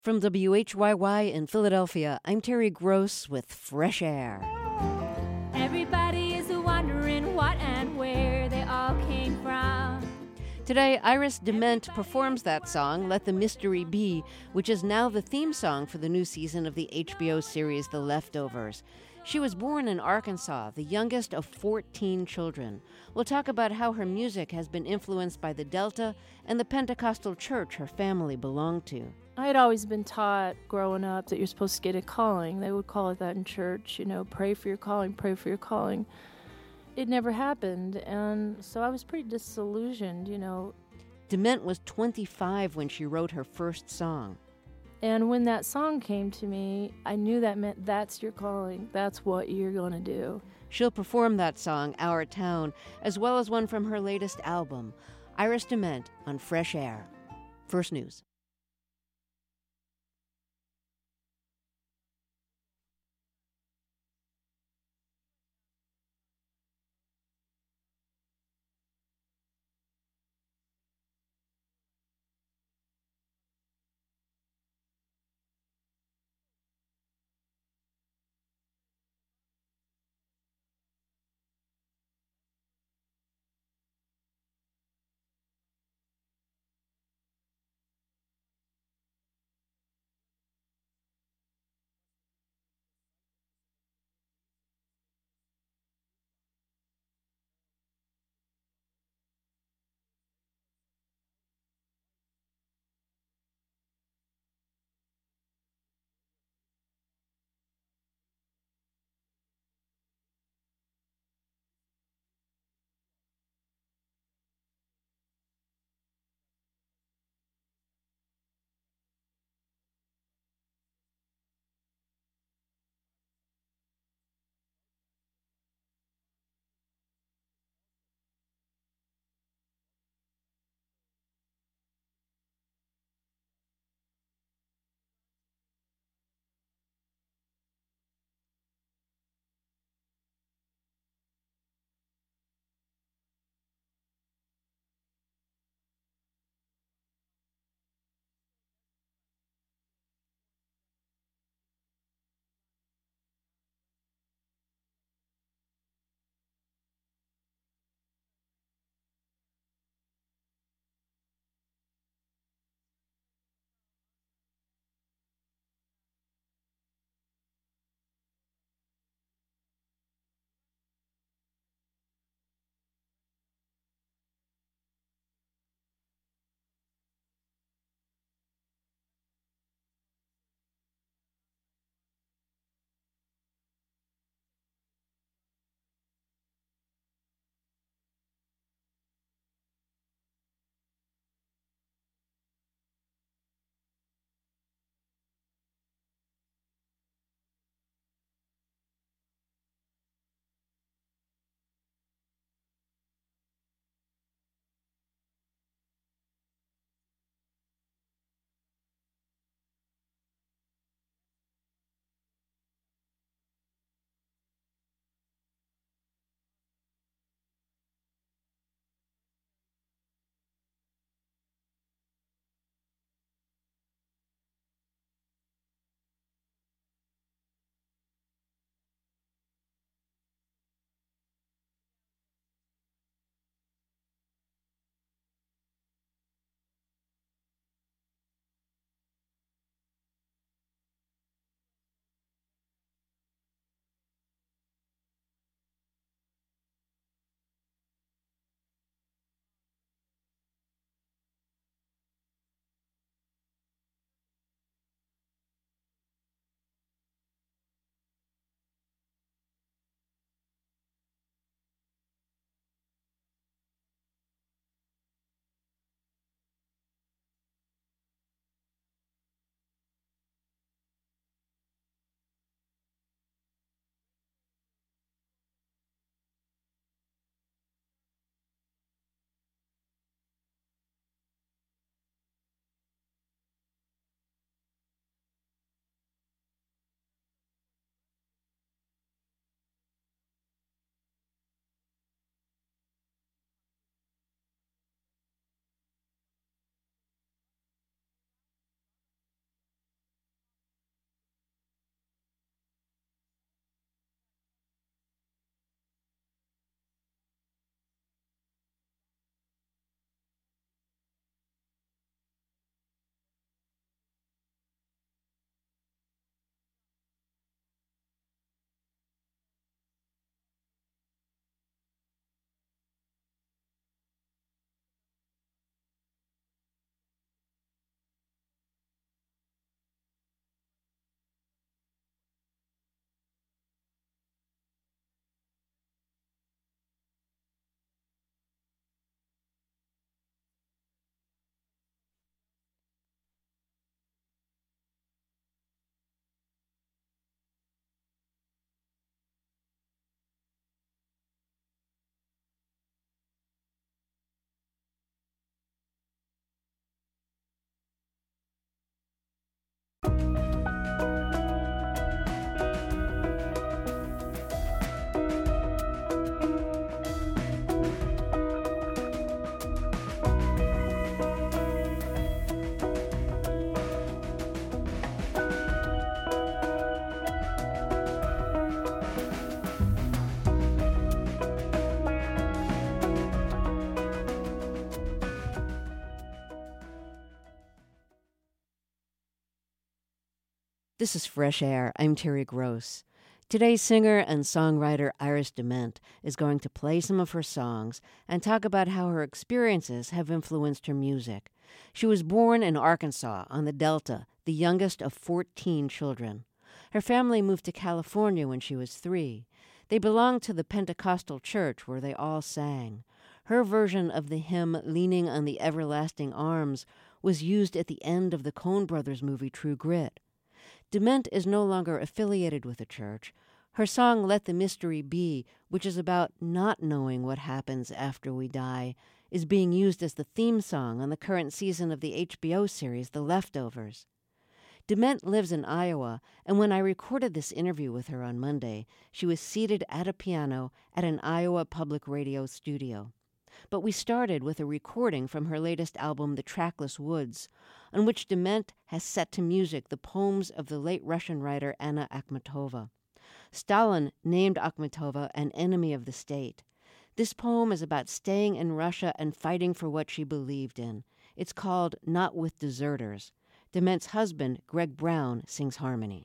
From WHYY in Philadelphia, I'm Terry Gross with Fresh Air. Everybody is wondering what and where they all came from. Today, Iris DeMent performs that song, Let the Mystery Be, which is now the theme song for the new season of the HBO series The Leftovers. She was born in Arkansas, the youngest of 14 children. We'll talk about how her music has been influenced by the Delta and the Pentecostal church her family belonged to. I had always been taught growing up that you're supposed to get a calling. They would call it that in church, pray for your calling, pray for your calling. It never happened, and so I was pretty disillusioned, DeMent was 25 when she wrote her first song. And when that song came to me, I knew that meant that's your calling. That's what you're going to do. She'll perform that song, Our Town, as well as one from her latest album, Iris DeMent on Fresh Air. First News. This is Fresh Air. I'm Terry Gross. Today's singer and songwriter Iris DeMent is going to play some of her songs and talk about how her experiences have influenced her music. She was born in Arkansas on the Delta, the youngest of 14 children. Her family moved to California when she was 3. They belonged to the Pentecostal church where they all sang. Her version of the hymn Leaning on the Everlasting Arms was used at the end of the Coen Brothers movie True Grit. DeMent is no longer affiliated with the church. Her song Let the Mystery Be, which is about not knowing what happens after we die, is being used as the theme song on the current season of the HBO series The Leftovers. DeMent lives in Iowa, and when I recorded this interview with her on Monday, she was seated at a piano at an Iowa Public Radio studio. But we started with a recording from her latest album, The Trackless Woods, on which DeMent has set to music the poems of the late Russian writer Anna Akhmatova. Stalin named Akhmatova an enemy of the state. This poem is about staying in Russia and fighting for what she believed in. It's called Not With Deserters. DeMent's husband, Greg Brown, sings harmony.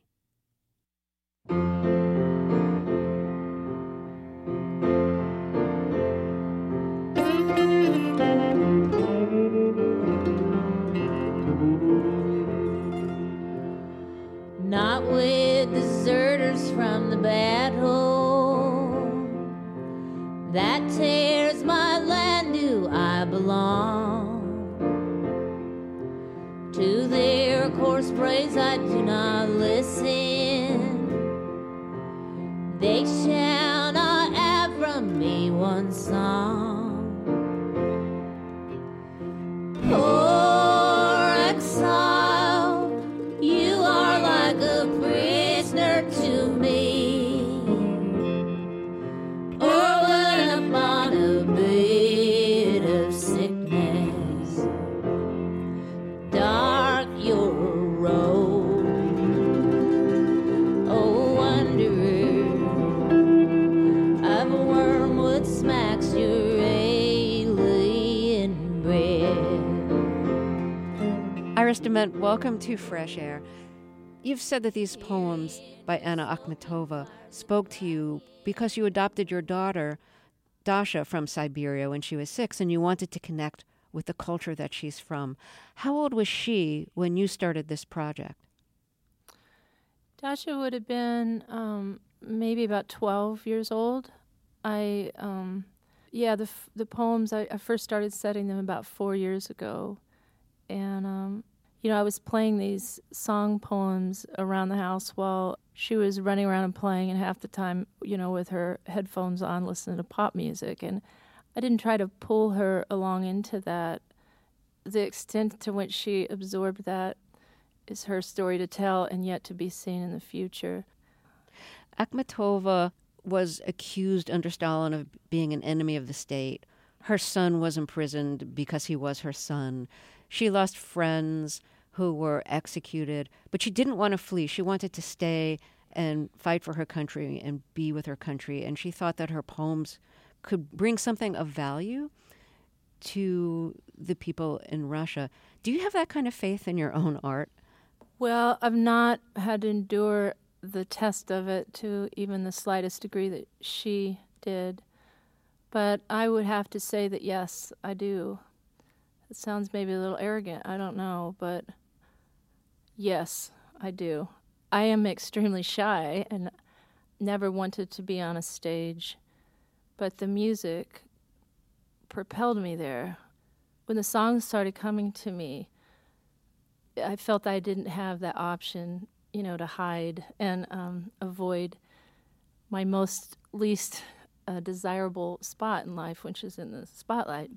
Not with deserters from the bad home that tears my land do I belong. To their coarse praise I do not listen. They shall not have from me one song. Poor exile, you are like a prisoner to me, or when upon a bed of sickness, dark your road. Oh, wanderer of a wormwood smacks your alien breath. Iris DeMent, welcome to Fresh Air. You've said that these poems by Anna Akhmatova spoke to you because you adopted your daughter, Dasha, from Siberia when she was 6, and you wanted to connect with the culture that she's from. How old was she when you started this project? Dasha would have been maybe about 12 years old. The poems, I first started studying them about 4 years ago. And, I was playing these song poems around the house while she was running around and playing, and half the time, with her headphones on, listening to pop music. And I didn't try to pull her along into that. The extent to which she absorbed that is her story to tell and yet to be seen in the future. Akhmatova was accused under Stalin of being an enemy of the state. Her son was imprisoned because he was her son. She lost friends who were executed, but she didn't want to flee. She wanted to stay and fight for her country and be with her country, and she thought that her poems could bring something of value to the people in Russia. Do you have that kind of faith in your own art? Well, I've not had to endure the test of it to even the slightest degree that she did, but I would have to say that yes, I do. It sounds maybe a little arrogant, I don't know, but yes, I do. I am extremely shy and never wanted to be on a stage, but the music propelled me there. When the songs started coming to me, I felt I didn't have that option, to hide and avoid my least desirable spot in life, which is in the spotlight.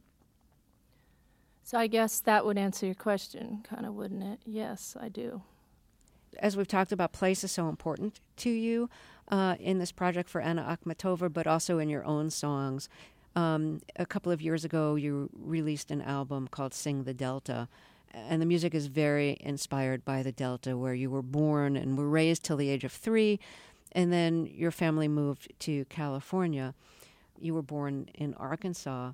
So I guess that would answer your question, kind of, wouldn't it? Yes, I do. As we've talked about, place is so important to you in this project for Anna Akhmatova, but also in your own songs. A couple of years ago, you released an album called Sing the Delta, and the music is very inspired by the Delta, where you were born and were raised till the age of 3, and then your family moved to California. You were born in Arkansas.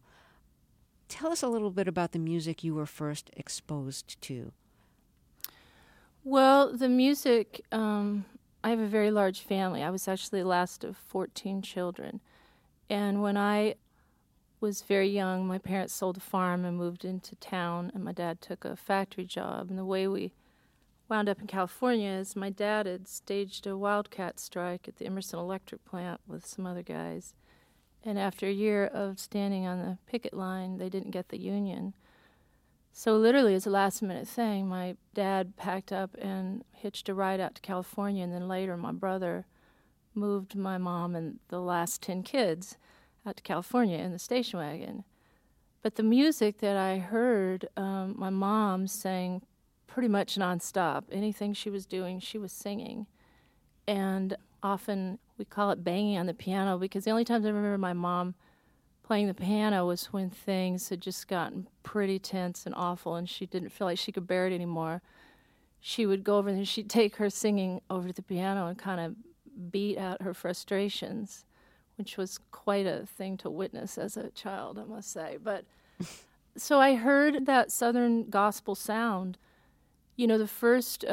Tell us a little bit about the music you were first exposed to. Well, the music, I have a very large family. I was actually the last of 14 children. And when I was very young, my parents sold a farm and moved into town, and my dad took a factory job. And the way we wound up in California is my dad had staged a wildcat strike at the Emerson Electric plant with some other guys. And after a year of standing on the picket line, they didn't get the union. So literally, as a last-minute thing, my dad packed up and hitched a ride out to California, and then later my brother moved my mom and the last 10 kids out to California in the station wagon. But the music that I heard, my mom sang pretty much nonstop. Anything she was doing, she was singing. And often we call it banging on the piano, because the only times I remember my mom playing the piano was when things had just gotten pretty tense and awful and she didn't feel like she could bear it anymore. She would go over and she'd take her singing over to the piano and kind of beat out her frustrations, which was quite a thing to witness as a child, I must say. But so I heard that Southern gospel sound. You know, the first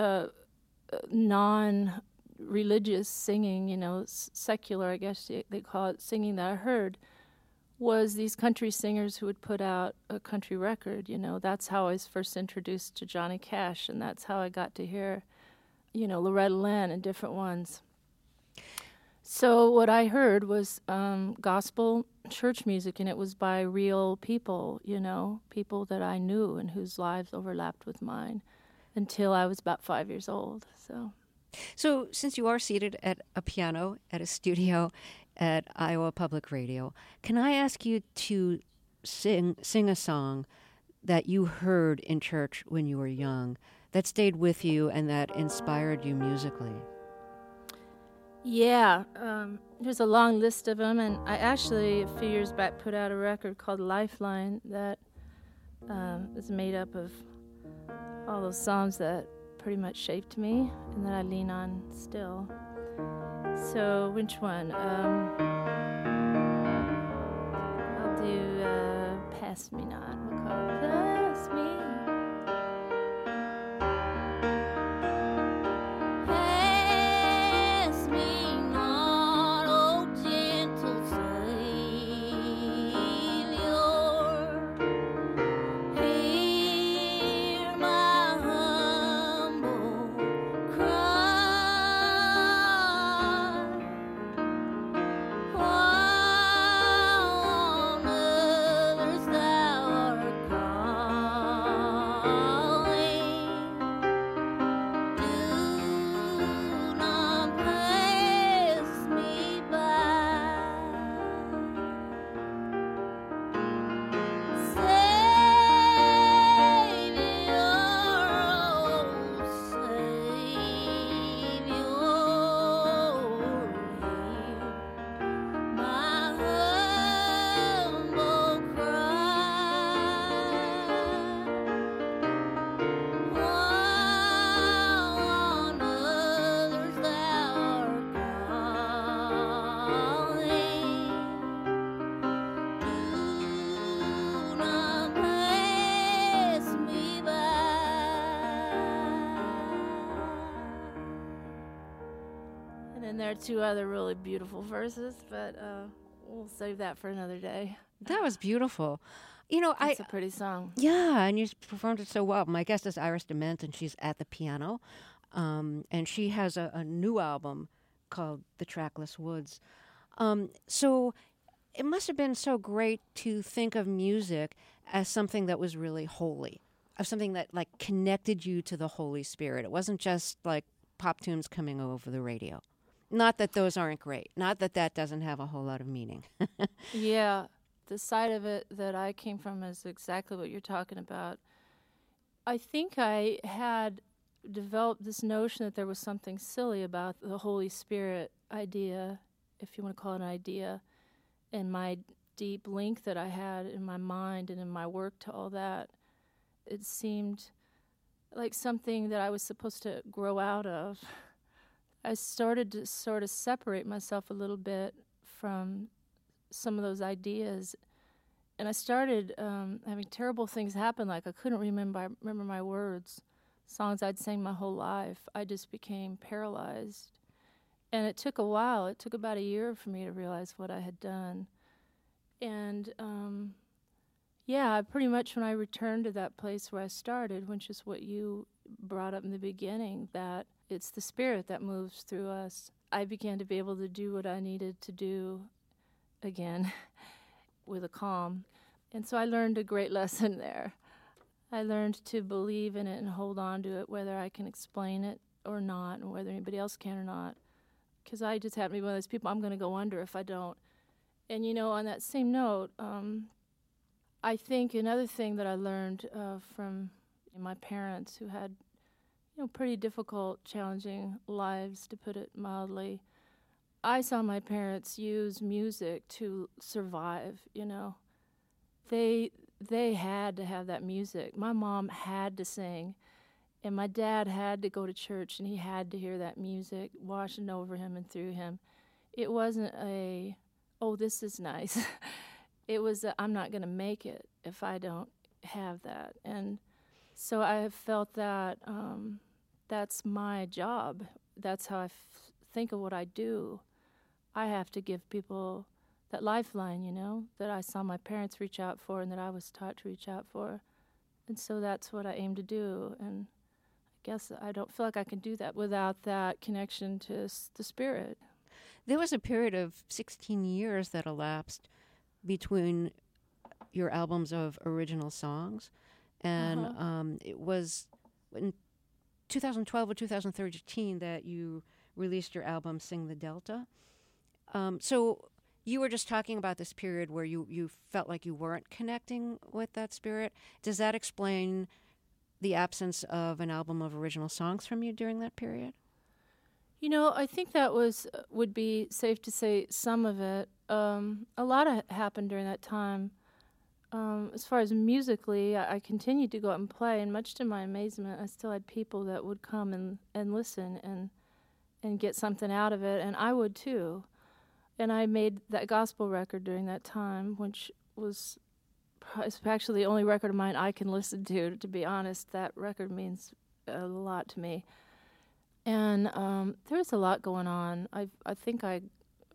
non-religious singing, you know, secular, I guess they call it, singing that I heard was these country singers who would put out a country record. You know, that's how I was first introduced to Johnny Cash, and that's how I got to hear, you know, Loretta Lynn and different ones. So what I heard was gospel church music, and it was by real people, you know, people that I knew and whose lives overlapped with mine until I was about 5 years old. So since you are seated at a piano at a studio at Iowa Public Radio, can I ask you to sing a song that you heard in church when you were young, that stayed with you and that inspired you musically? Yeah, there's a long list of them, and I actually, a few years back, put out a record called Lifeline that is made up of all those songs that pretty much shaped me and that I lean on still. So, which one? I'll do Pass Me Not. We'll call it Pass Me. Pass me not, O gentle Savior. Hear my humble cry. While on others thou art calling, do not pass me by. Savior, oh Savior, hear my humble cry. While on others thou art calling, do not pass me by. And then there are two other really beautiful verses, but we'll save that for another day. That was beautiful. You know, It's a pretty song. Yeah, and you performed it so well. My guest is Iris DeMent, and she's at the piano. And she has a new album called The Trackless Woods. So it must have been so great to think of music as something that was really holy, of something that, like, connected you to the Holy Spirit. It wasn't just, like, pop tunes coming over the radio. Not that those aren't great. Not that that doesn't have a whole lot of meaning. Yeah, the side of it that I came from is exactly what you're talking about. I think I had developed this notion that there was something silly about the Holy Spirit idea, if you want to call it an idea, and my deep link that I had in my mind and in my work to all that. It seemed like something that I was supposed to grow out of. I started to sort of separate myself a little bit from some of those ideas, and I started having terrible things happen, like I couldn't remember my words songs I'd sang my whole life. I just became paralyzed. And it took a while. It took about a year for me to realize what I had done. And yeah, pretty much when I returned to that place where I started, which is what you brought up in the beginning, that it's the Spirit that moves through us, I began to be able to do what I needed to do again with a calm. And so I learned a great lesson there. I learned to believe in it and hold on to it, whether I can explain it or not, and whether anybody else can or not. Because I just happen to be one of those people, I'm going to go under if I don't. And, you know, on that same note, I think another thing that I learned from my parents, who had, you know, pretty difficult, challenging lives, to put it mildly, I saw my parents use music to survive, you know. They had to have that music. My mom had to sing, and my dad had to go to church, and he had to hear that music washing over him and through him. It wasn't a, oh, this is nice. It was a, I'm not going to make it if I don't have that. And so I have felt that that's my job. That's how I think of what I do. I have to give people that lifeline, you know, that I saw my parents reach out for and that I was taught to reach out for. And so that's what I aim to do. And I guess I don't feel like I can do that without that connection to the Spirit. There was a period of 16 years that elapsed between your albums of original songs. And it was in 2012 or 2013 that you released your album, Sing the Delta. So you were just talking about this period where you felt like you weren't connecting with that Spirit. Does that explain the absence of an album of original songs from you during that period? You know, I think that would be safe to say some of it. A lot happened during that time. As far as musically, I continued to go out and play, and much to my amazement, I still had people that would come and listen and get something out of it, and I would too. And I made that gospel record during that time, which was actually the only record of mine I can listen to be honest. That record means a lot to me. And there's a lot going on. I think I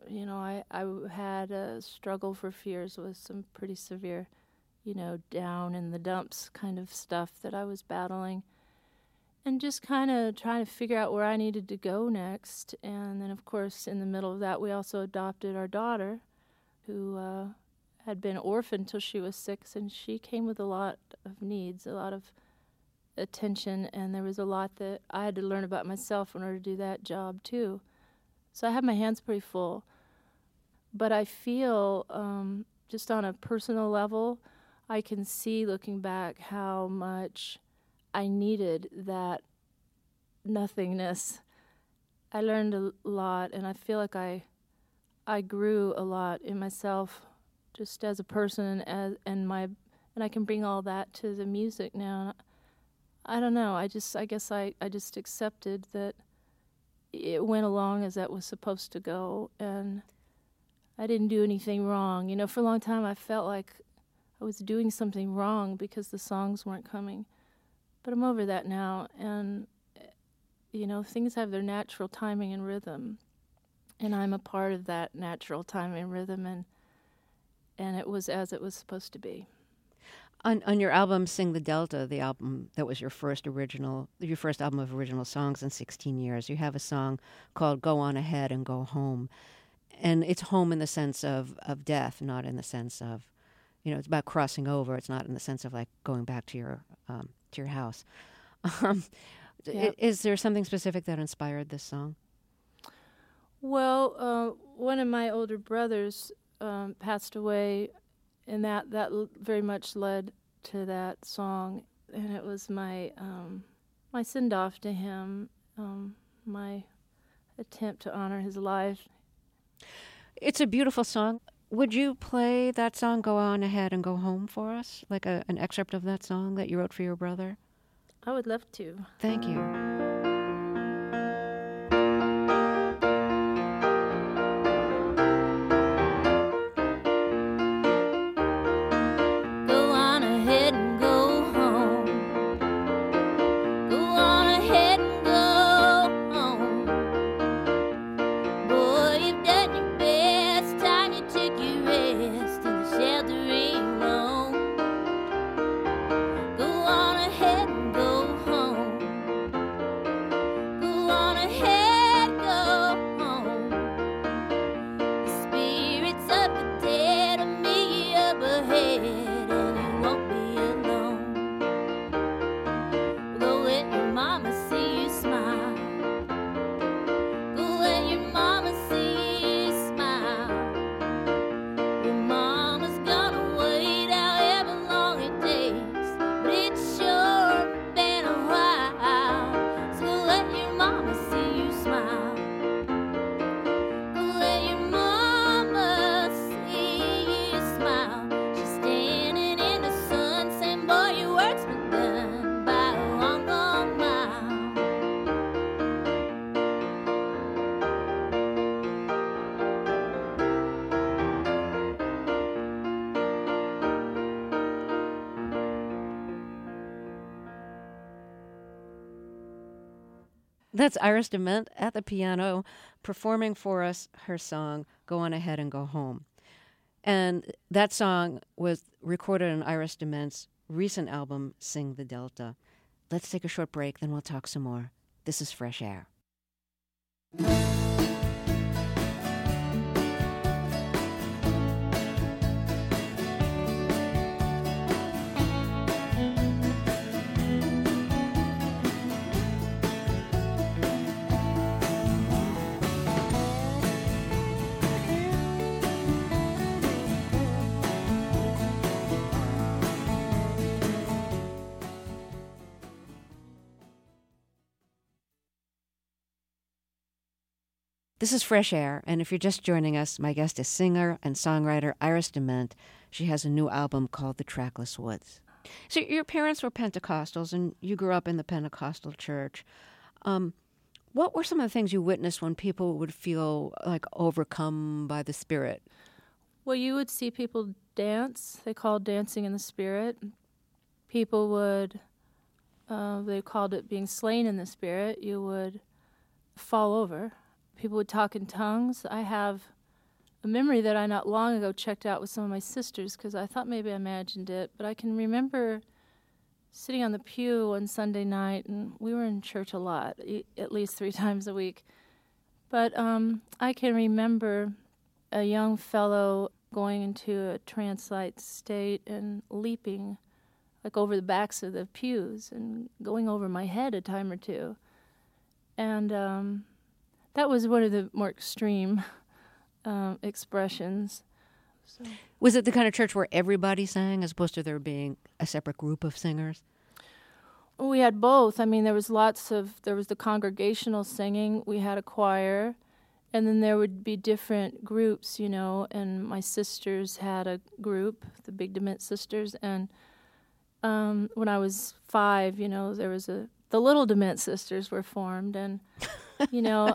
had a struggle for fears with some pretty severe, you know, down in the dumps kind of stuff that I was battling. And just kind of trying to figure out where I needed to go next. And then, of course, in the middle of that, we also adopted our daughter, who had been orphaned till she was 6, and she came with a lot of needs, a lot of attention, and there was a lot that I had to learn about myself in order to do that job, too. So I have my hands pretty full. But I feel, just on a personal level, I can see, looking back, how much I needed that nothingness. I learned a lot, and I feel like I grew a lot in myself, just as a person, and I can bring all that to the music now. I don't know. I guess I just accepted that it went along as that was supposed to go, and I didn't do anything wrong. You know, for a long time I felt like I was doing something wrong because the songs weren't coming. But I'm over that now, and, you know, things have their natural timing and rhythm, and I'm a part of that natural timing and rhythm, and it was as it was supposed to be. On your album, Sing the Delta, the album that was your first album of original songs in 16 years, you have a song called Go On Ahead and Go Home. And it's home in the sense of death, not in the sense of, you know, it's about crossing over. It's not in the sense of like going back to your house. Yeah. Is there something specific that inspired this song? Well, one of my older brothers passed away, and that very much led to that song. And it was my send-off to him, my attempt to honor his life. It's a beautiful song. Would you play that song, Go On Ahead and Go Home, for us? Like an excerpt of that song that you wrote for your brother? I would love to. Thank you. Go on ahead and go home. Go That's Iris DeMent at the piano performing for us her song, Go On Ahead and Go Home. And that song was recorded on Iris DeMent's recent album, Sing the Delta. Let's take a short break, then we'll talk some more. This is Fresh Air. This is Fresh Air, and if you're just joining us, my guest is singer and songwriter Iris DeMent. She has a new album called The Trackless Woods. So your parents were Pentecostals, and you grew up in the Pentecostal church. What were some of the things you witnessed when people would feel like overcome by the Spirit? Well, you would see people dance. They called dancing in the Spirit. People would, they called it being slain in the Spirit. You would fall over. People would talk in tongues. I have a memory that I not long ago checked out with some of my sisters because I thought maybe I imagined it, but I can remember sitting on the pew one Sunday night, and we were in church a lot, at least 3 times a week. But I can remember a young fellow going into a trance-like state and leaping like over the backs of the pews and going over my head a time or two. And that was one of the more extreme expressions. So. Was it the kind of church where everybody sang as opposed to there being a separate group of singers? We had both. I mean, there was the congregational singing. We had a choir, and then there would be different groups, you know, and my sisters had a group, the Big DeMent Sisters, and when I was 5, you know, there was the Little DeMent Sisters were formed, and you know,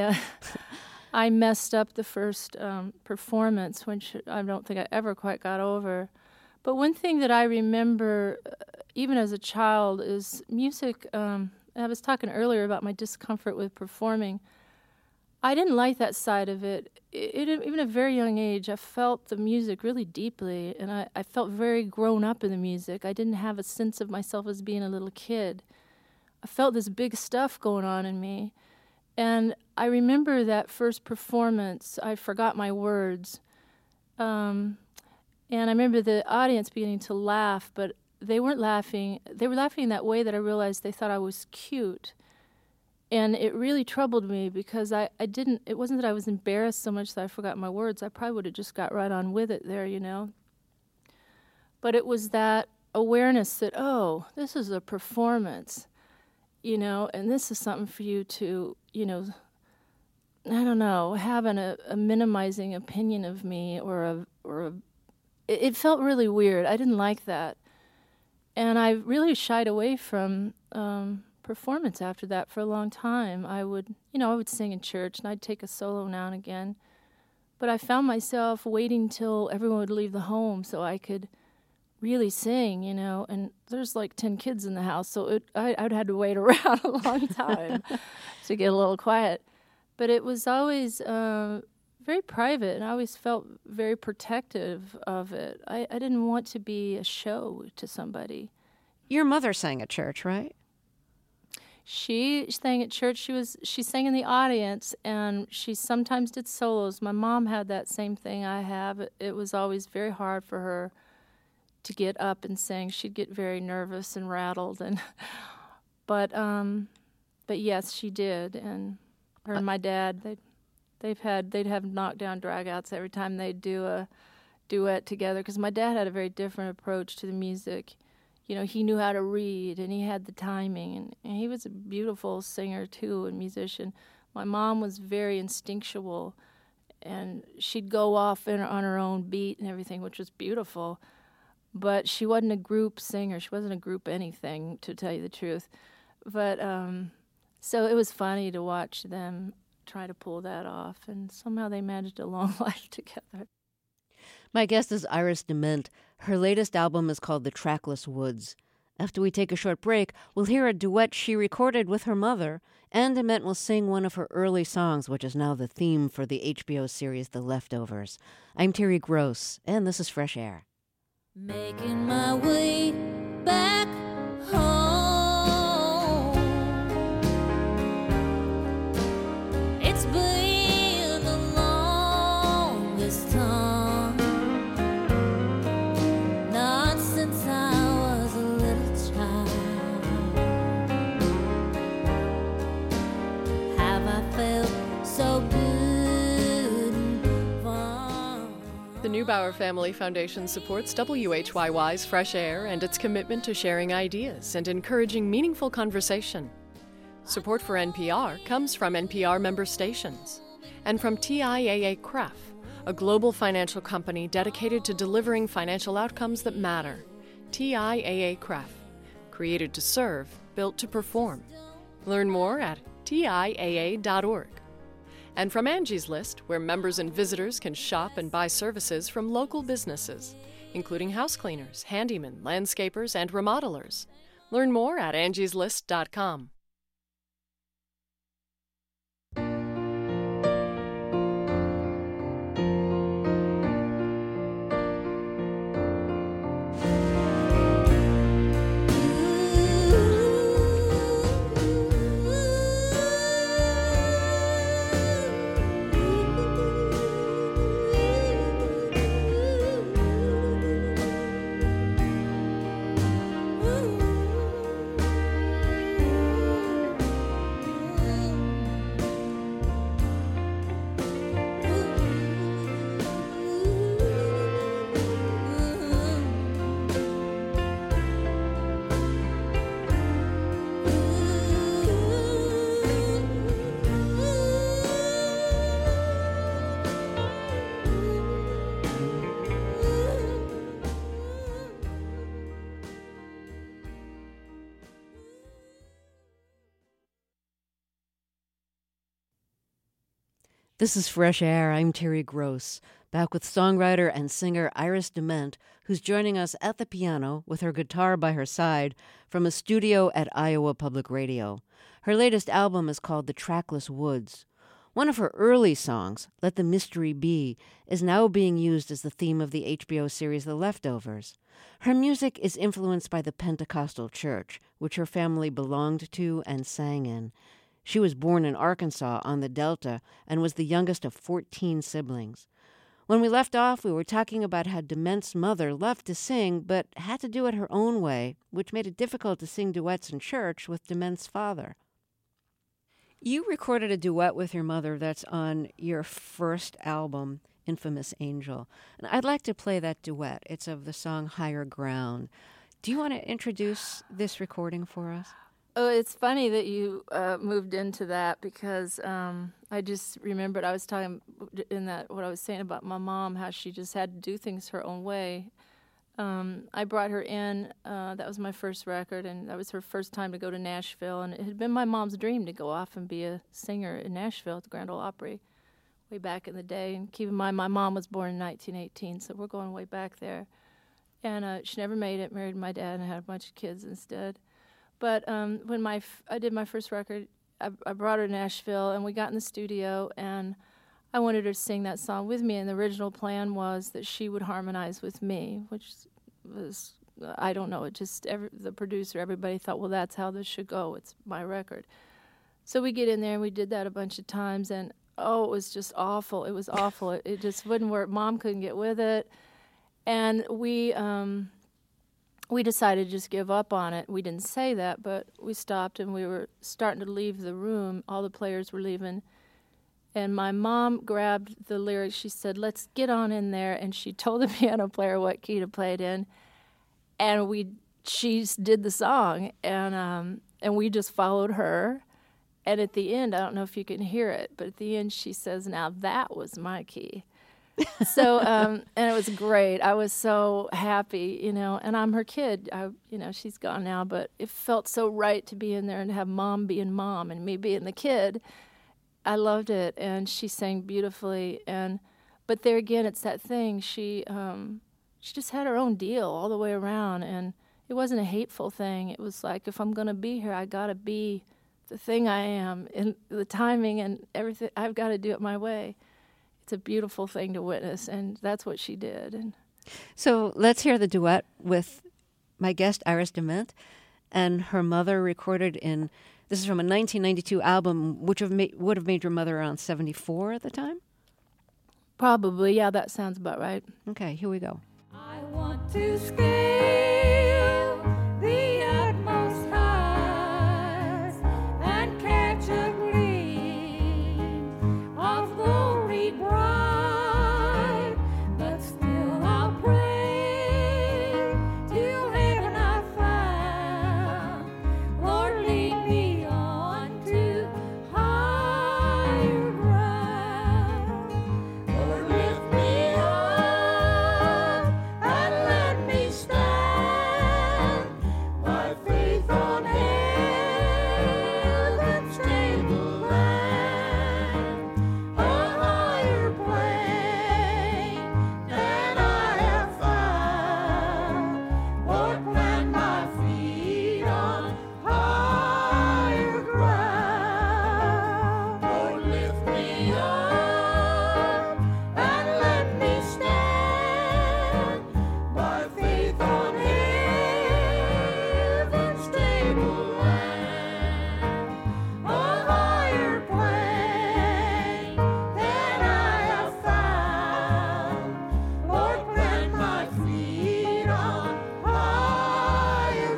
I messed up the first performance, which I don't think I ever quite got over. But one thing that I remember, even as a child, is music. I was talking earlier about my discomfort with performing. I didn't like that side of it. Even at a very young age, I felt the music really deeply, and I felt very grown up in the music. I didn't have a sense of myself as being a little kid. I felt this big stuff going on in me. And I remember that first performance, I forgot my words. And I remember the audience beginning to laugh, but they weren't laughing. They were laughing in that way that I realized they thought I was cute. And it really troubled me because it wasn't that I was embarrassed so much that I forgot my words. I probably would have just got right on with it there, you know. But it was that awareness that, oh, this is a performance, you know, and this is something for you to, you know, I don't know, having a minimizing opinion of me it felt really weird. I didn't like that. And I really shied away from performance after that for a long time. I would sing in church and I'd take a solo now and again. But I found myself waiting till everyone would leave the home so I could really sing, you know, and there's like 10 kids in the house, so I'd had to wait around a long time to get a little quiet. But it was always very private, and I always felt very protective of it. I didn't want to be a show to somebody. Your mother sang at church, right? She sang at church. She sang in the audience, and she sometimes did solos. My mom had that same thing I have. It was always very hard for her to get up and sing. She'd get very nervous and rattled, but yes, she did. And her and my dad, they'd have knockdown dragouts every time they'd do a duet together, because my dad had a very different approach to the music. You know, he knew how to read, and he had the timing, and he was a beautiful singer too and musician. My mom was very instinctual, and she'd go off on her own beat and everything, which was beautiful. But she wasn't a group singer. She wasn't a group anything, to tell you the truth. But so it was funny to watch them try to pull that off, and somehow they managed a long life together. My guest is Iris DeMent. Her latest album is called The Trackless Woods, After we take a short break, we'll hear a duet she recorded with her mother, and Dement will sing one of her early songs, which is now the theme for the HBO series The Leftovers. I'm Terry Gross, and this is Fresh Air. Making my way back home. It's been the longest time, not since I was a little child, have I felt so good and fine. The Neubauer Family Foundation supports WHYY's Fresh Air and its commitment to sharing ideas and encouraging meaningful conversation. Support for NPR comes from NPR member stations and from TIAA-CREF, a global financial company dedicated to delivering financial outcomes that matter. TIAA-CREF, created to serve, built to perform. Learn more at TIAA.org. And from Angie's List, where members and visitors can shop and buy services from local businesses, including house cleaners, handymen, landscapers, and remodelers. Learn more at angieslist.com. This is Fresh Air. I'm Terry Gross, back with songwriter and singer Iris Dement, who's joining us at the piano with her guitar by her side from a studio at Iowa Public Radio. Her latest album is called The Trackless Woods. One of her early songs, Let the Mystery Be, is now being used as the theme of the HBO series The Leftovers. Her music is influenced by the Pentecostal church, which her family belonged to and sang in. She was born in Arkansas on the Delta and was the youngest of 14 siblings. When we left off, we were talking about how Dement's mother loved to sing, but had to do it her own way, which made it difficult to sing duets in church with Dement's father. You recorded a duet with your mother that's on your first album, Infamous Angel. And I'd like to play that duet. It's of the song Higher Ground. Do you want to introduce this recording for us? Oh, it's funny that you moved into that because I just remembered I was talking in that what I was saying about my mom, how she just had to do things her own way. I brought her in. That was my first record, and that was her first time to go to Nashville. And it had been my mom's dream to go off and be a singer in Nashville at the Grand Ole Opry way back in the day. And keep in mind, my mom was born in 1918, so we're going way back there. And she never made it, married my dad, and had a bunch of kids instead. But when I did my first record, I brought her to Nashville, and we got in the studio, and I wanted her to sing that song with me. And the original plan was that she would harmonize with me, which was, I don't know, it just, the producer, everybody thought, well, that's how this should go. It's my record. So we get in there, and we did that a bunch of times, and, it was just awful. It was awful. It just wouldn't work. Mom couldn't get with it. And we decided to just give up on it. We didn't say that, but we stopped, and we were starting to leave the room. All the players were leaving. And my mom grabbed the lyrics. She said, let's get on in there. And she told the piano player what key to play it in. And she did the song, and we just followed her. And at the end, I don't know if you can hear it, but at the end she says, now that was my key. So, and it was great. I was so happy, and I'm her kid. She's gone now, but it felt so right to be in there and have Mom being Mom and me being the kid. I loved it, and she sang beautifully. But there again, it's that thing. She just had her own deal all the way around, and it wasn't a hateful thing. It was like, if I'm going to be here, I got to be the thing I am, and the timing and everything. I've got to do it my way. It's a beautiful thing to witness, and that's what she did. And so let's hear the duet with my guest, Iris DeMent, and her mother, recorded in, this is from a 1992 album, which would have made your mother around 74 at the time? probably, yeah, that sounds about right. Okay, here we go. I want to scale the utmost heights and catch a gleam of glory bright, but still I'll pray till heaven I found. Lord, lead me on to higher ground. Lord, lift me up and let me stand by faith on heaven's stable land, a higher plane than I have found. Lord, plant my feet on higher ground. Lord, lift me up and let me stand by faith on heaven's stable land, a higher plane than I have found. Lord, plant my feet on higher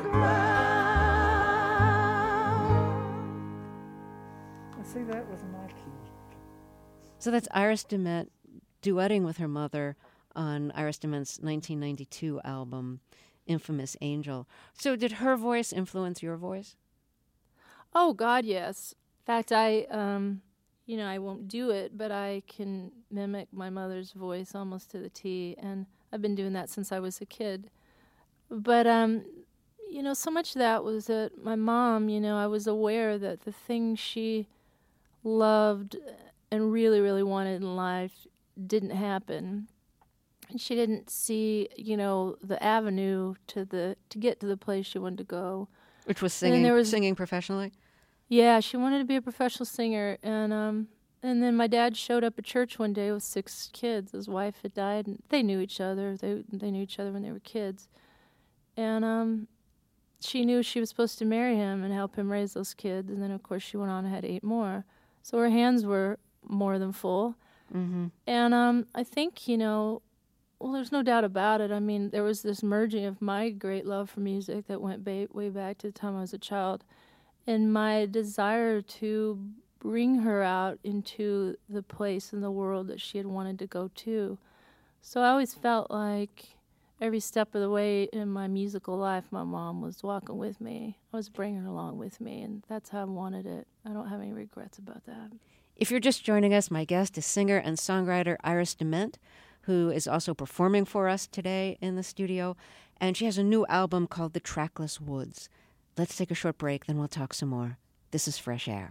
ground. See, that was my key. So that's Iris DeMent duetting with her mother on Iris DeMent's 1992 album, Infamous Angel. So did her voice influence your voice? Oh, God, yes. In fact, I won't do it, but I can mimic my mother's voice almost to the T, and I've been doing that since I was a kid. But, so much of that was that my mom, I was aware that the thing she loved and really, really wanted in life didn't happen. And she didn't see, the avenue to get to the place she wanted to go. Which was And then singing, there was- singing professionally? Yeah, she wanted to be a professional singer, and then my dad showed up at church one day with 6 kids. His wife had died, and they knew each other. They knew each other when they were kids, and she knew she was supposed to marry him and help him raise those kids. And then, of course, she went on and had 8 more. So her hands were more than full. Mm-hmm. And I think, there's no doubt about it. I mean, there was this merging of my great love for music that went way back to the time I was a child, and my desire to bring her out into the place in the world that she had wanted to go to. So I always felt like every step of the way in my musical life, my mom was walking with me. I was bringing her along with me, and that's how I wanted it. I don't have any regrets about that. If you're just joining us, my guest is singer and songwriter Iris DeMent, who is also performing for us today in the studio, and she has a new album called The Trackless Woods. Let's take a short break, then we'll talk some more. This is Fresh Air.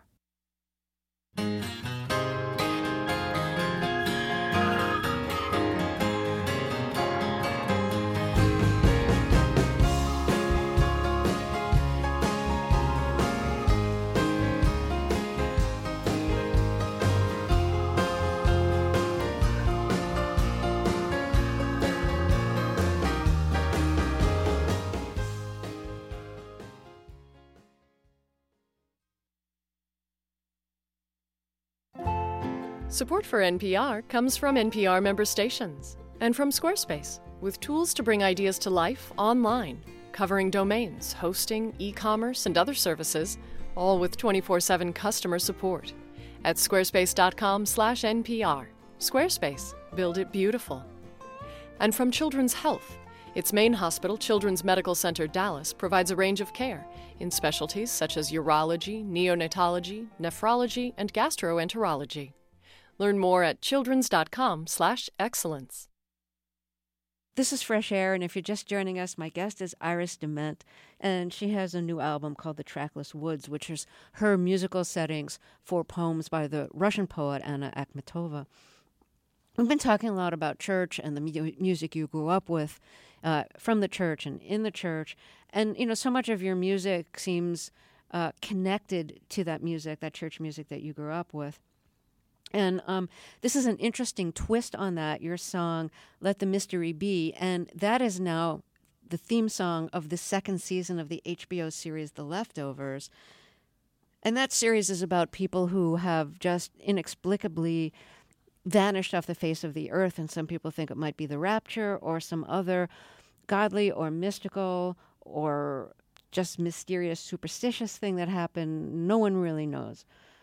Support for NPR comes from NPR member stations and from Squarespace, with tools to bring ideas to life online, covering domains, hosting, e-commerce, and other services, all with 24/7 customer support. At squarespace.com/NPR. Squarespace. Build it beautiful. And from Children's Health. Its main hospital, Children's Medical Center Dallas, provides a range of care in specialties such as urology, neonatology, nephrology, and gastroenterology. Learn more at childrens.com/excellence. This is Fresh Air, and if you're just joining us, my guest is Iris DeMent, and she has a new album called The Trackless Woods, which is her musical settings for poems by the Russian poet Anna Akhmatova. We've been talking a lot about church and the music you grew up with from the church and in the church. And, so much of your music seems connected to that music, that church music that you grew up with. And this is an interesting twist on that, your song, Let the Mystery Be. And that is now the theme song of the second season of the HBO series, The Leftovers. And that series is about people who have just inexplicably vanished off the face of the earth, and some people think it might be the rapture or some other godly or mystical or just mysterious, superstitious thing that happened. No one really knows.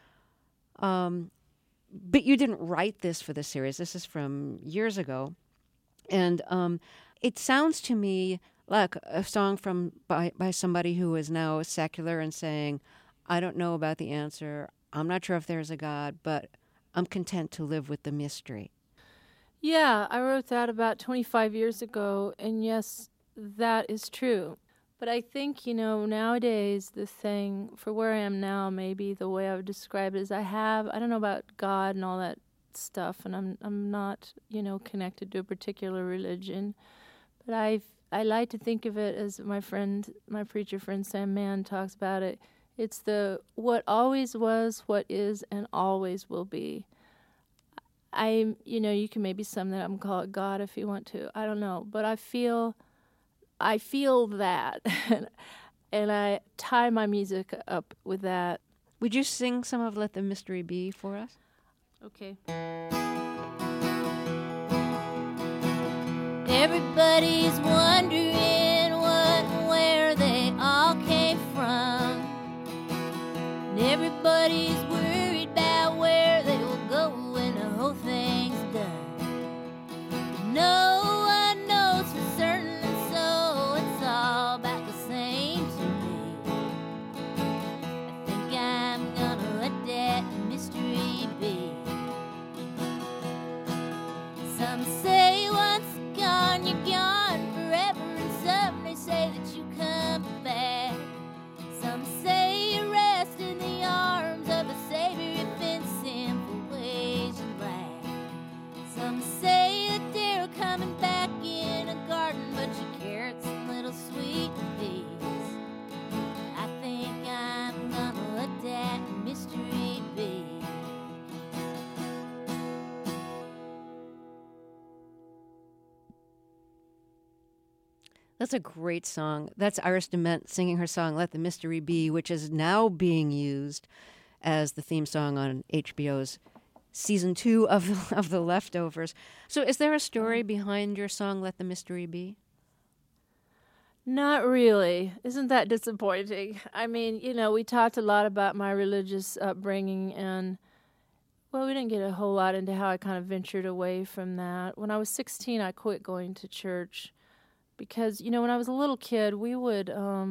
But you didn't write this for the series. This is from years ago. And it sounds to me like a song by somebody who is now secular and saying, I don't know about the answer. I'm not sure if there's a God, but I'm content to live with the mystery. Yeah, I wrote that about 25 years ago, and yes, that is true. But I think, nowadays the thing for where I am now, maybe the way I would describe it is I don't know about God and all that stuff, and I'm not, connected to a particular religion, but I like to think of it as my preacher friend Sam Mann talks about it. It's the what always was, what is, and always will be. You can maybe sum that up and call it God if you want to. I don't know, but I feel that, and I tie my music up with that. Would you sing some of Let the Mystery Be for us? Okay. Everybody's wondering what and where they all came from. And everybody's worried about where they will go when the whole thing's done. No one knows for certain, so it's all about the same to me. I think I'm gonna let that mystery be. Some say once gone, you're gone forever, and some they say that you come back. Some say you rest in the arms of a Savior if in sinful ways you lack. Some say that they're coming back in a garden, but your carrots and little sweet peas. I think I'm gonna let that mystery be. That's a great song. That's Iris DeMent singing her song, Let the Mystery Be, which is now being used as the theme song on HBO's season 2 of The Leftovers. So is there a story behind your song, Let the Mystery Be? Not really. Isn't that disappointing? I mean, we talked a lot about my religious upbringing, and, well, we didn't get a whole lot into how I kind of ventured away from that. When I was 16, I quit going to church because, when I was a little kid, we would,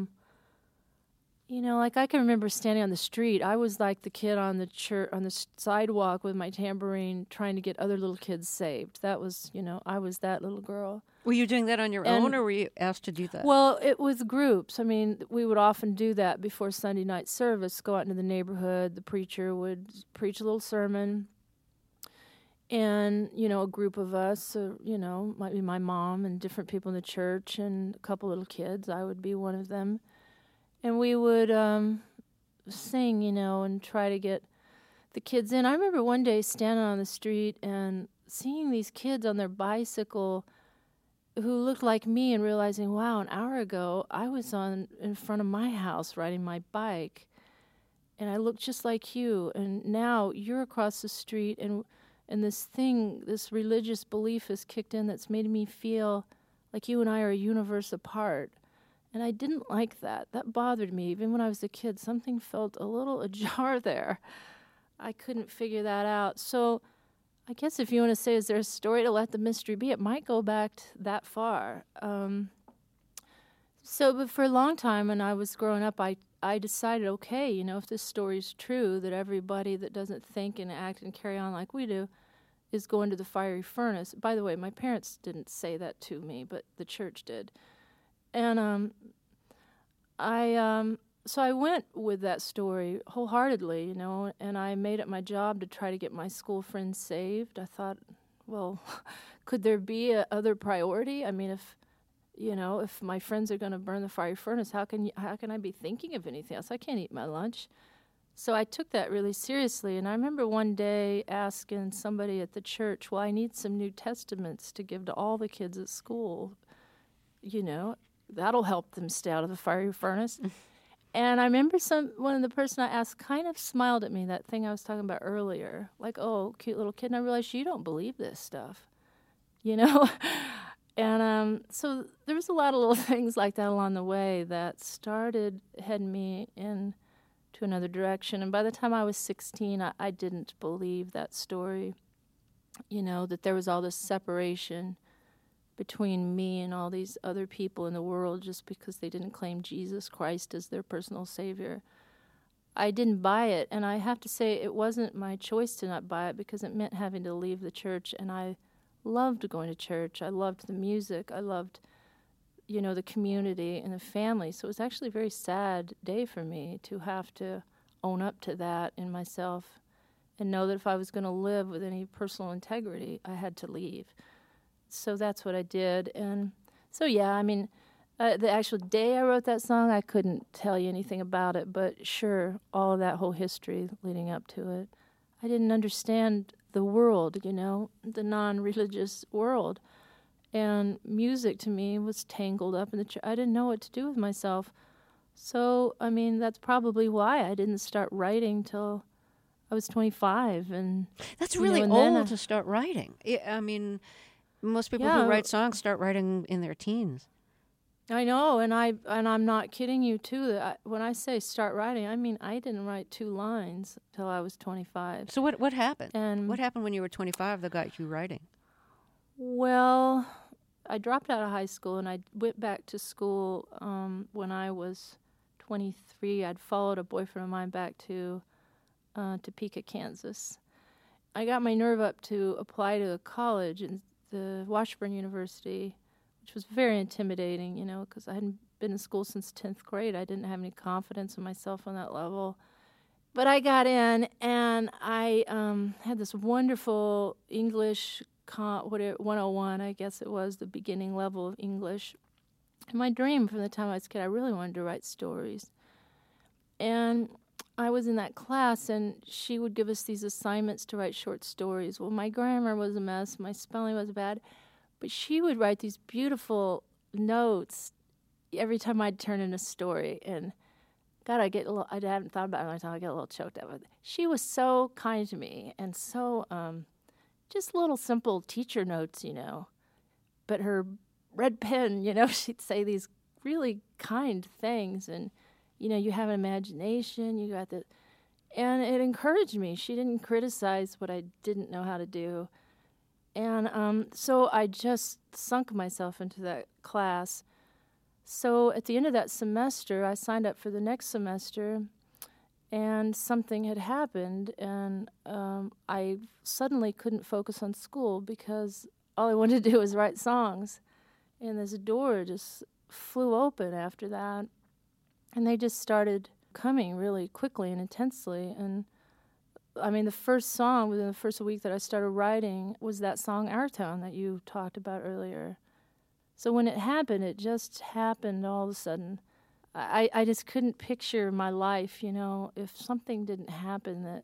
like I can remember standing on the street. I was like the kid on the sidewalk with my tambourine trying to get other little kids saved. That was, I was that little girl. Were you doing that on your own, or were you asked to do that? Well, it was groups. I mean, we would often do that before Sunday night service, go out into the neighborhood. The preacher would preach a little sermon, and, a group of us, might be my mom and different people in the church and a couple little kids. I would be one of them. And we would sing, and try to get the kids in. I remember one day standing on the street and seeing these kids on their bicycle who looked like me and realizing, wow, an hour ago I was in front of my house riding my bike and I looked just like you, and now you're across the street and this religious belief has kicked in that's made me feel like you and I are a universe apart. And I didn't like that. That bothered me. Even when I was a kid, something felt a little ajar there. I couldn't figure that out. So I guess if you want to say, is there a story to let the mystery be, it might go back that far. But for a long time when I was growing up, I decided, okay, if this story's true, that everybody that doesn't think and act and carry on like we do is going to the fiery furnace. By the way, my parents didn't say that to me, but the church did. And so I went with that story wholeheartedly, and I made it my job to try to get my school friends saved. I thought, well, could there be a other priority? I mean, if my friends are going to burn the fiery furnace, how can I be thinking of anything else? I can't eat my lunch. So I took that really seriously, and I remember one day asking somebody at the church, well, I need some New Testaments to give to all the kids at school. That'll help them stay out of the fiery furnace. And I remember one of the person I asked kind of smiled at me, that thing I was talking about earlier, like, oh, cute little kid. And I realized, you don't believe this stuff, And so there was a lot of little things like that along the way that started heading me in to another direction. And by the time I was 16, I didn't believe that story, that there was all this separation between me and all these other people in the world just because they didn't claim Jesus Christ as their personal savior. I didn't buy it, and I have to say it wasn't my choice to not buy it because it meant having to leave the church, and I loved going to church. I loved the music. I loved, the community and the family. So it was actually a very sad day for me to have to own up to that in myself and know that if I was going to live with any personal integrity, I had to leave. So that's what I did. And so, yeah, the actual day I wrote that song, I couldn't tell you anything about it, but sure, all of that whole history leading up to it. I didn't understand the world, the non-religious world. And music to me was tangled up in the church. I didn't know what to do with myself. So, that's probably why I didn't start writing till I was 25. And that's really old to start writing. Most people who write songs start writing in their teens. I know, and I'm not kidding you too. When I say start writing, I didn't write 2 lines till I was 25. So what happened? And what happened when you were 25 that got you writing? Well, I dropped out of high school and I went back to school when I was 23. I'd followed a boyfriend of mine back to Topeka, Kansas. I got my nerve up to apply to a college in the Washburn University, which was very intimidating, because I hadn't been in school since 10th grade. I didn't have any confidence in myself on that level. But I got in, and I had this wonderful English 101, I guess it was, the beginning level of English. And my dream from the time I was a kid, I really wanted to write stories. And I was in that class, and she would give us these assignments to write short stories. Well, my grammar was a mess, my spelling was bad, but she would write these beautiful notes every time I'd turn in a story. And God, I hadn't thought about it in a long time, I get a little choked up. She was so kind to me, and so just little simple teacher notes, But her red pen, she'd say these really kind things, and you have an imagination, you got the, and it encouraged me. She didn't criticize what I didn't know how to do. And so I just sunk myself into that class. So at the end of that semester, I signed up for the next semester, and something had happened, and I suddenly couldn't focus on school because all I wanted to do was write songs. And this door just flew open after that. And they just started coming really quickly and intensely. And the first song within the first week that I started writing was that song, Our Town, that you talked about earlier. So when it happened, it just happened all of a sudden. I just couldn't picture my life, if something didn't happen that,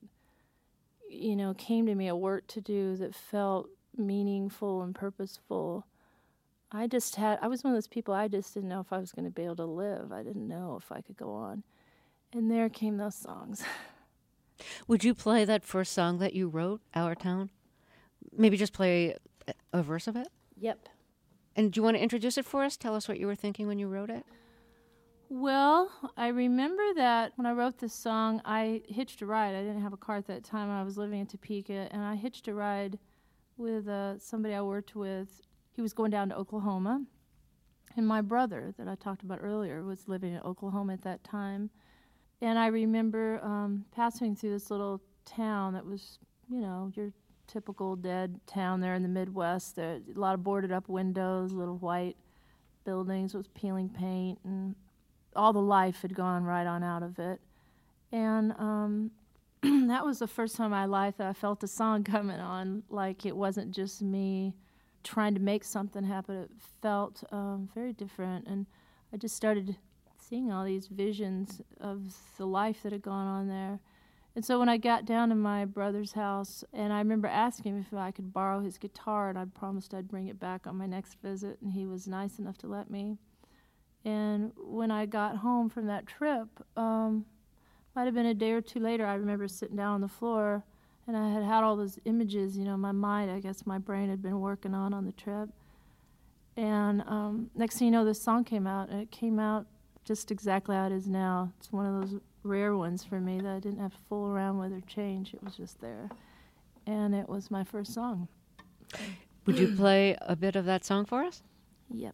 came to me, a work to do that felt meaningful and purposeful. I was one of those people, I just didn't know if I was going to be able to live. I didn't know if I could go on. And there came those songs. Would you play that first song that you wrote, Our Town? Maybe just play a verse of it? Yep. And do you want to introduce it for us? Tell us what you were thinking when you wrote it. Well, I remember that when I wrote this song, I hitched a ride. I didn't have a car at that time. I was living in Topeka, and I hitched a ride with somebody I worked with. He was going down to Oklahoma, and my brother that I talked about earlier was living in Oklahoma at that time. And I remember passing through this little town that was, your typical dead town there in the Midwest. There a lot of boarded up windows, little white buildings with peeling paint, and all the life had gone right on out of it. And that was the first time in my life that I felt the song coming on. Like it wasn't just me trying to make something happen. It felt very different. And I just started seeing all these visions of the life that had gone on there. And so when I got down to my brother's house, and I remember asking him if I could borrow his guitar, and I promised I'd bring it back on my next visit, and he was nice enough to let me. And when I got home from that trip, might have been a day or two later, I remember sitting down on the floor, and I had all those images, in my mind, I guess my brain had been working on the trip. And next thing you know, this song came out, and it came out just exactly how it is now. It's one of those rare ones for me that I didn't have to fool around with or change. It was just there. And it was my first song. Would you play a bit of that song for us? Yep.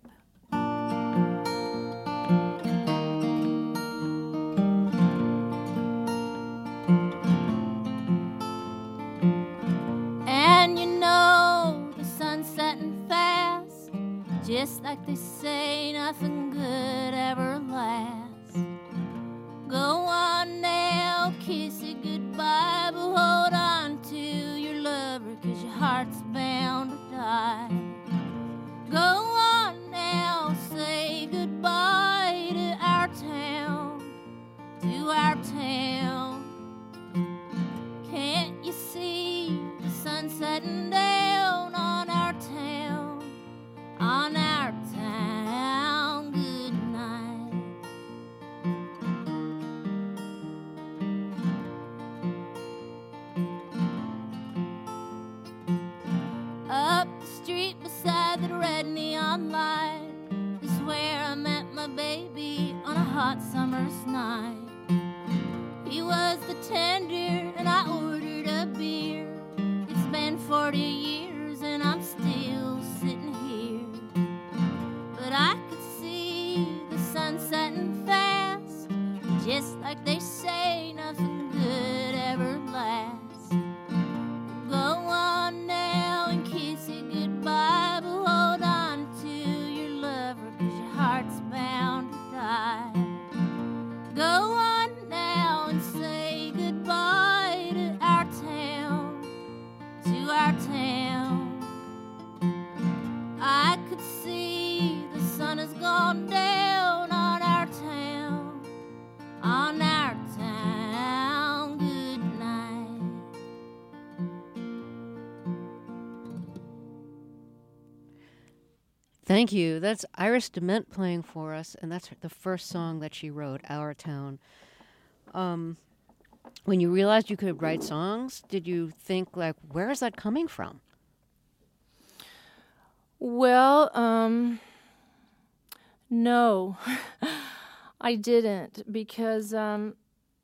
And the sun's setting fast, just like they say, nothing good ever lasts. Go on now, kiss it goodbye, but hold on to your lover, 'cause your heart's bound to die. Go on now, say goodbye to our town, to our town. Can't you see the sun setting down on our town, on our town? Good night. Up the street beside the red neon light is where I met my baby on a hot summer's night. He was the tender and I ordered a beer. It's been 40 years and I'm still sitting here. But I could see the sun setting fast, just like they say, nothing good ever lasts. Go on now and kiss it goodbye, but hold on to your lover, 'cause your heart's bound to die. Go on now and say goodbye to our town, to our town. I could see the sun has gone down on our town, on our town. Good night. Thank you. That's Iris DeMent playing for us, and that's the first song that she wrote, Our Town. When you realized you could write songs, did you think, like, where is that coming from? Well, no, I didn't, because, I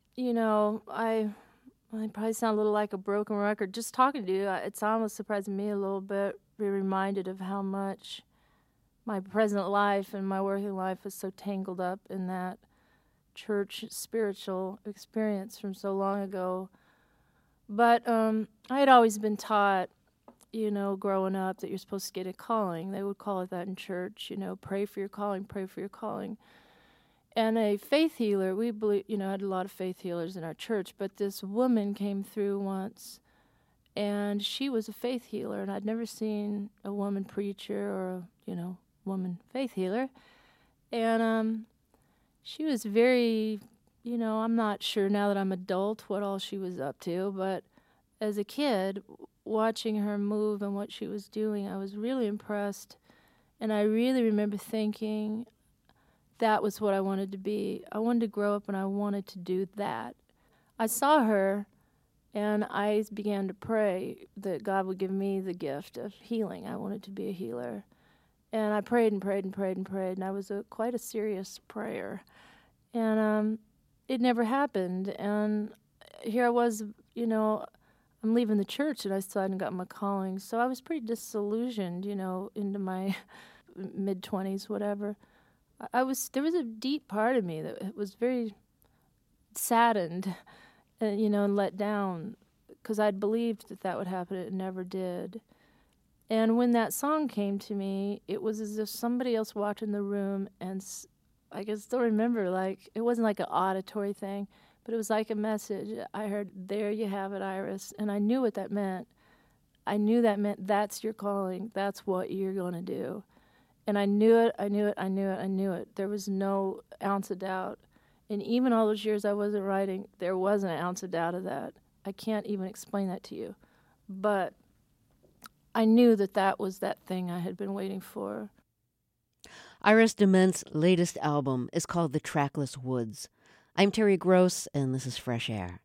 probably sound a little like a broken record. Just talking to you, it's almost surprising me a little bit, be reminded of how much my present life and my working life is so tangled up in that church spiritual experience from so long ago. But I had always been taught, growing up, that you're supposed to get a calling. They would call it that in church, pray for your calling, pray for your calling. And a faith healer, we believe, had a lot of faith healers in our church, but this woman came through once, and she was a faith healer, and I'd never seen a woman preacher or, woman faith healer. And she was very, I'm not sure now that I'm adult what all she was up to, but as a kid, watching her move and what she was doing, I was really impressed. And I really remember thinking that was what I wanted to be. I wanted to grow up and I wanted to do that. I saw her and I began to pray that God would give me the gift of healing. I wanted to be a healer. And I prayed and prayed and prayed and prayed, and I was quite a serious prayer. And it never happened. And here I was, I'm leaving the church, and I still hadn't gotten my calling. So I was pretty disillusioned, into my mid-20s, whatever. There was a deep part of me that was very saddened, and let down, because I'd believed that would happen. It never did. And when that song came to me, it was as if somebody else walked in the room, and I can still remember, it wasn't like an auditory thing, But it was like a message. I heard, "There you have it, Iris," and I knew what that meant. I knew that meant that's your calling. That's what you're going to do. And I knew it, I knew it, I knew it, I knew it. There was no ounce of doubt. And even all those years I wasn't writing, there wasn't an ounce of doubt of that. I can't even explain that to you. But I knew that that was that thing I had been waiting for. Iris DeMent's latest album is called The Trackless Woods. I'm Terry Gross, and this is Fresh Air.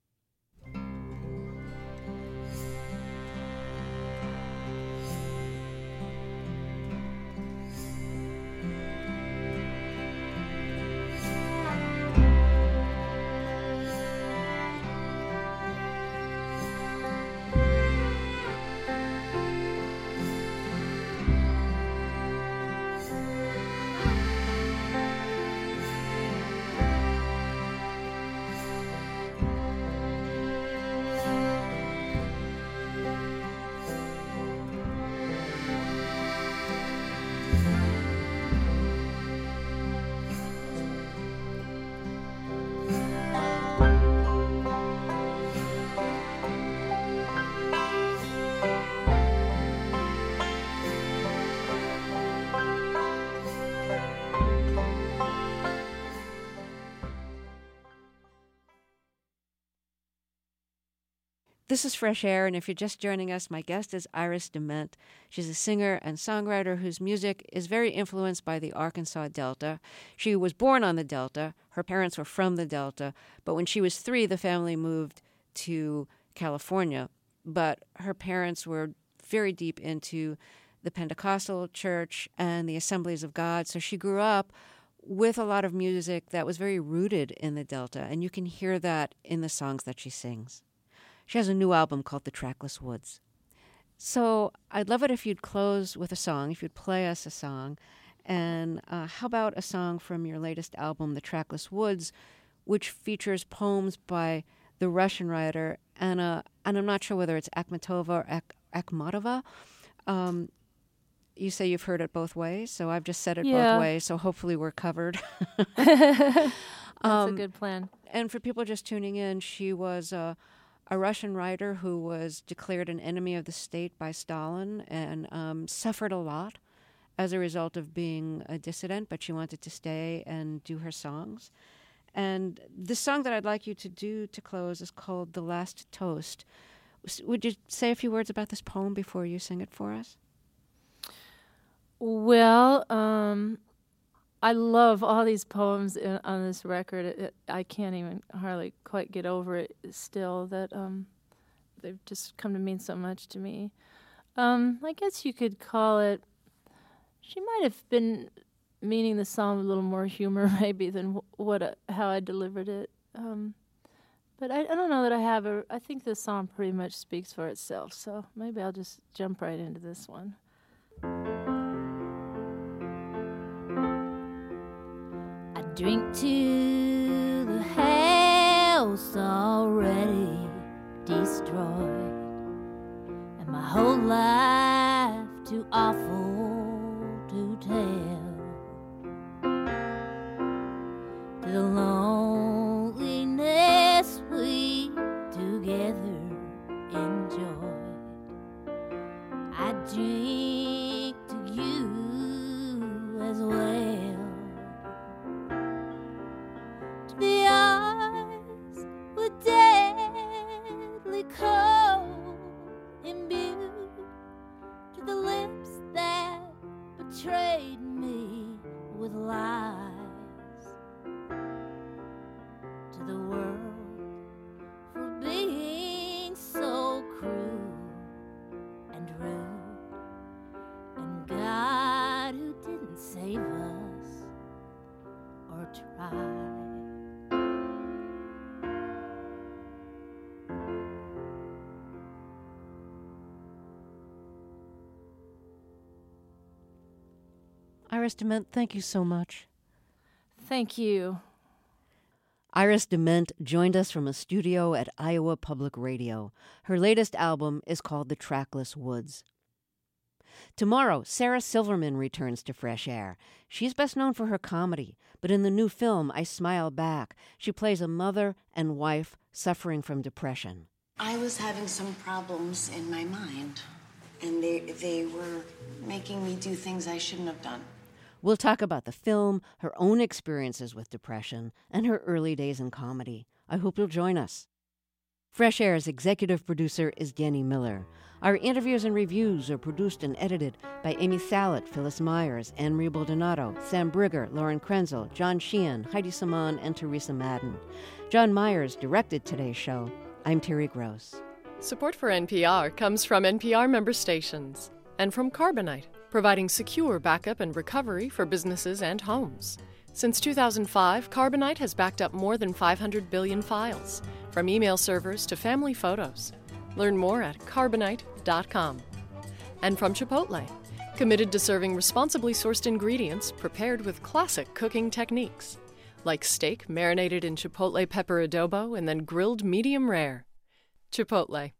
This is Fresh Air, and if you're just joining us, my guest is Iris DeMent. She's a singer and songwriter whose music is very influenced by the Arkansas Delta. She was born on the Delta. Her parents were from the Delta, but when she was 3, the family moved to California. But her parents were very deep into the Pentecostal church and the Assemblies of God, so she grew up with a lot of music that was very rooted in the Delta, and you can hear that in the songs that she sings. She has a new album called The Trackless Woods. So I'd love it if you'd close with a song, if you'd play us a song. And how about a song from your latest album, The Trackless Woods, which features poems by the Russian writer Anna, and I'm not sure whether it's Akhmatova or Akhmatova. You say you've heard it both ways, so I've just said it both ways, so hopefully we're covered. That's a good plan. And for people just tuning in, she was a Russian writer who was declared an enemy of the state by Stalin and suffered a lot as a result of being a dissident, but she wanted to stay and do her songs. And the song that I'd like you to do to close is called The Last Toast. Would you say a few words about this poem before you sing it for us? Well, I love all these poems on this record. I can't even hardly quite get over it still, that they've just come to mean so much to me. I guess you could call it, she might have been meaning the song with a little more humor maybe than how I delivered it. But I don't know that I have I think the song pretty much speaks for itself, so maybe I'll just jump right into this one. Drink to the house already destroyed, and my whole life too awful to tell. To the loneliness we together enjoyed, I drink to you as well. The eyes were deadly cold, imbued to the lips that betrayed me with lies, to the world for being so cruel and rude, and God who didn't save us or try. Iris DeMent, thank you so much. Thank you. Iris DeMent joined us from a studio at Iowa Public Radio. Her latest album is called The Trackless Woods. Tomorrow, Sarah Silverman returns to Fresh Air. She's best known for her comedy, but in the new film, I Smile Back, she plays a mother and wife suffering from depression. I was having some problems in my mind, and they were making me do things I shouldn't have done. We'll talk about the film, her own experiences with depression, and her early days in comedy. I hope you'll join us. Fresh Air's executive producer is Denny Miller. Our interviews and reviews are produced and edited by Amy Salet, Phyllis Myers, Anne-Marie Baldonado, Sam Brigger, Lauren Krenzel, John Sheehan, Heidi Saman, and Teresa Madden. John Myers directed today's show. I'm Terry Gross. Support for NPR comes from NPR member stations and from Carbonite, providing secure backup and recovery for businesses and homes. Since 2005, Carbonite has backed up more than 500 billion files, from email servers to family photos. Learn more at carbonite.com. And from Chipotle, committed to serving responsibly sourced ingredients prepared with classic cooking techniques, like steak marinated in Chipotle pepper adobo and then grilled medium rare. Chipotle.